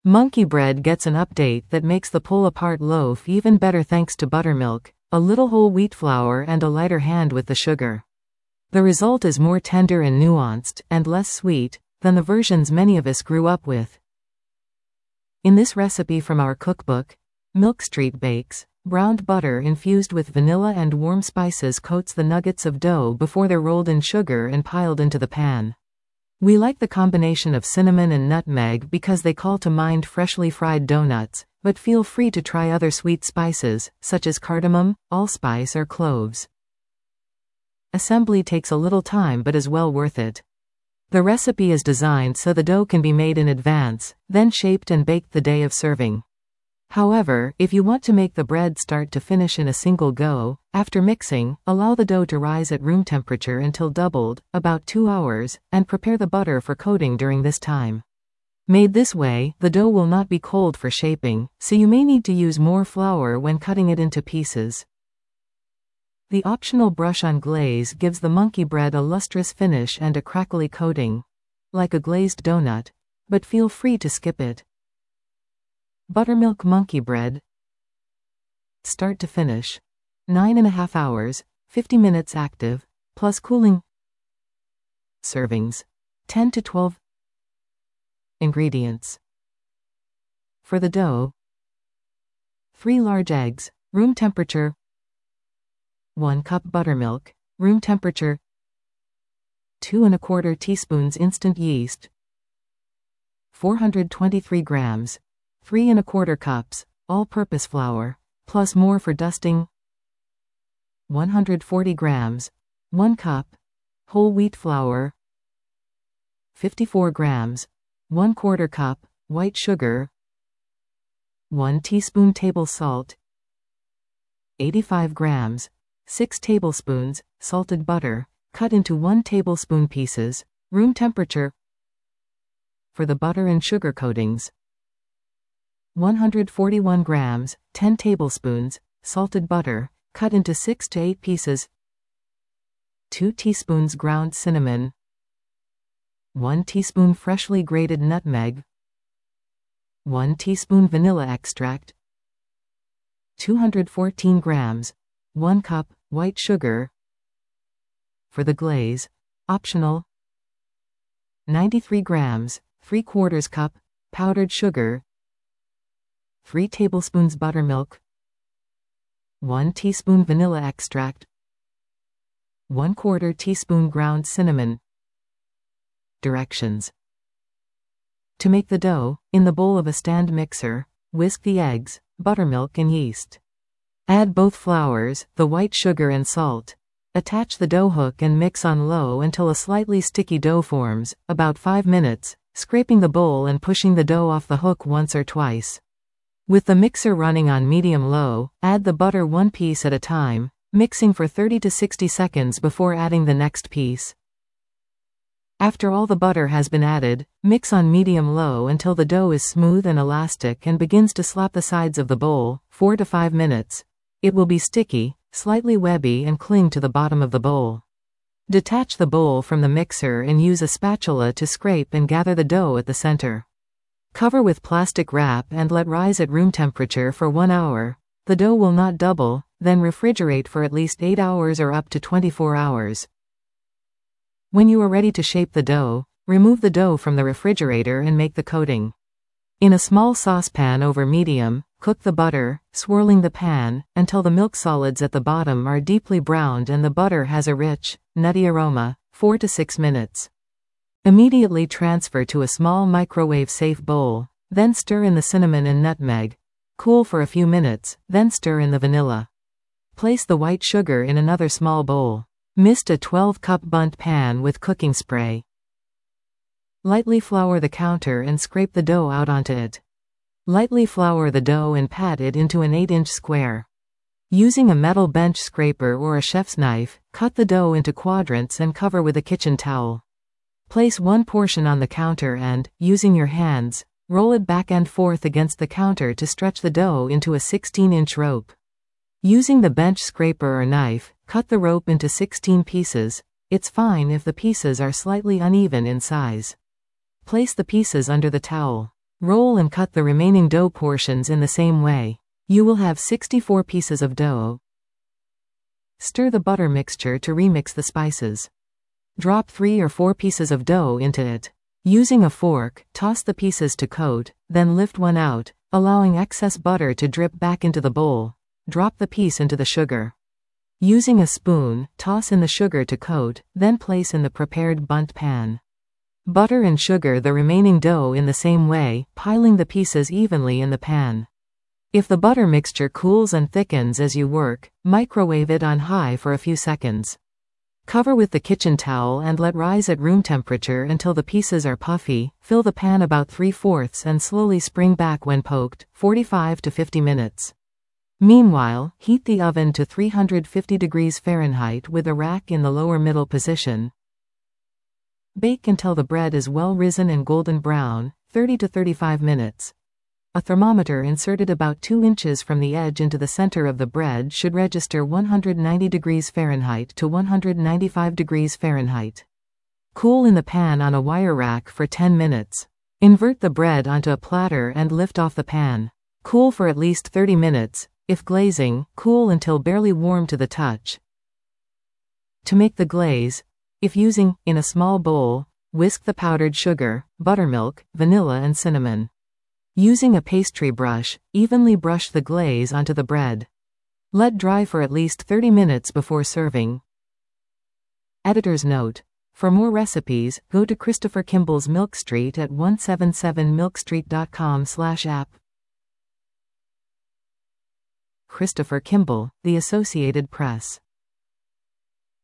Monkey bread gets an update that makes the pull-apart loaf even better thanks to buttermilk, a little whole wheat flour and a lighter hand with the sugar. The result is more tender and nuanced, and less sweet, than the versions many of us grew up with. In this recipe from our cookbook, Milk Street bakes, browned butter infused with vanilla and warm spices coats the nuggets of dough before they're rolled in sugar and piled into the pan. We like the combination of cinnamon and nutmeg because they call to mind freshly fried donuts, but feel free to try other sweet spices, such as cardamom, allspice or cloves. Assembly takes a little time but is well worth it. The recipe is designed so the dough can be made in advance, then shaped and baked the day of serving. However, if you want to make the bread start to finish in a single go, after mixing, allow the dough to rise at room temperature until doubled, about 2 hours, and prepare the butter for coating during this time. Made this way, the dough will not be cold for shaping, so you may need to use more flour when cutting it into pieces. The optional brush on glaze gives the monkey bread a lustrous finish and a crackly coating, like a glazed donut, but feel free to skip it. Buttermilk monkey bread. Start to finish. 9.5 hours, 50 minutes active, plus cooling. Servings. 10 to 12. Ingredients. For the dough, 3 large eggs, room temperature. 1 cup buttermilk, room temperature. 2 1/4 teaspoons instant yeast. 423 grams. 3 1/4 cups, all-purpose flour, plus more for dusting. 140 grams, 1 cup, whole wheat flour. 54 grams, 1/4 cup, white sugar. 1 teaspoon table salt. 85 grams, 6 tablespoons, salted butter, cut into 1 tablespoon pieces, room temperature. For the butter and sugar coatings, 141 grams, 10 tablespoons, salted butter, cut into 6 to 8 pieces. 2 teaspoons ground cinnamon. 1 teaspoon freshly grated nutmeg. 1 teaspoon vanilla extract. 214 grams, 1 cup, white sugar. For the glaze, optional. 93 grams, 3/4 cup, powdered sugar. 3 tablespoons buttermilk. 1 teaspoon vanilla extract. 1/4 teaspoon ground cinnamon. Directions. To make the dough, in the bowl of a stand mixer, whisk the eggs, buttermilk and yeast. Add both flours, the white sugar and salt. Attach the dough hook and mix on low until a slightly sticky dough forms, about 5 minutes, scraping the bowl and pushing the dough off the hook once or twice. With the mixer running on medium-low, add the butter 1 piece at a time, mixing for 30 to 60 seconds before adding the next piece. After all the butter has been added, mix on medium-low until the dough is smooth and elastic and begins to slap the sides of the bowl, 4 to 5 minutes. It will be sticky, slightly webby and cling to the bottom of the bowl. Detach the bowl from the mixer and use a spatula to scrape and gather the dough at the center. Cover with plastic wrap and let rise at room temperature for 1 hour. The dough will not double, then refrigerate for at least 8 hours or up to 24 hours. When you are ready to shape the dough, remove the dough from the refrigerator and make the coating. In a small saucepan over medium, cook the butter, swirling the pan, until the milk solids at the bottom are deeply browned and the butter has a rich, nutty aroma, 4 to 6 minutes. Immediately transfer to a small microwave-safe bowl, then stir in the cinnamon and nutmeg. Cool for a few minutes, then stir in the vanilla. Place the white sugar in another small bowl. Mist a 12-cup bundt pan with cooking spray. Lightly flour the counter and scrape the dough out onto it. Lightly flour the dough and pat it into an 8-inch square. Using a metal bench scraper or a chef's knife, cut the dough into quadrants and cover with a kitchen towel. Place one portion on the counter and, using your hands, roll it back and forth against the counter to stretch the dough into a 16-inch rope. Using the bench scraper or knife, cut the rope into 16 pieces. It's fine if the pieces are slightly uneven in size. Place the pieces under the towel. Roll and cut the remaining dough portions in the same way. You will have 64 pieces of dough. Stir the butter mixture to remix the spices. Drop 3 or 4 pieces of dough into it. Using a fork, toss the pieces to coat, then lift one out, allowing excess butter to drip back into the bowl. Drop the piece into the sugar. Using a spoon, toss in the sugar to coat, then place in the prepared bundt pan. Butter and sugar the remaining dough in the same way, piling the pieces evenly in the pan. If the butter mixture cools and thickens as you work, microwave it on high for a few seconds. Cover with the kitchen towel and let rise at room temperature until the pieces are puffy. Fill the pan about 3/4 and slowly spring back when poked, 45 to 50 minutes. Meanwhile, heat the oven to 350 degrees Fahrenheit with a rack in the lower middle position. Bake until the bread is well risen and golden brown, 30 to 35 minutes. A thermometer inserted about 2 inches from the edge into the center of the bread should register 190 degrees Fahrenheit to 195 degrees Fahrenheit. Cool in the pan on a wire rack for 10 minutes. Invert the bread onto a platter and lift off the pan. Cool for at least 30 minutes. If glazing, cool until barely warm to the touch. To make the glaze, if using, in a small bowl, whisk the powdered sugar, buttermilk, vanilla and cinnamon. Using a pastry brush, evenly brush the glaze onto the bread. Let dry for at least 30 minutes before serving. Editor's note: for more recipes, go to Christopher Kimball's Milk Street at 177milkstreet.com/app. Christopher Kimball, The Associated Press.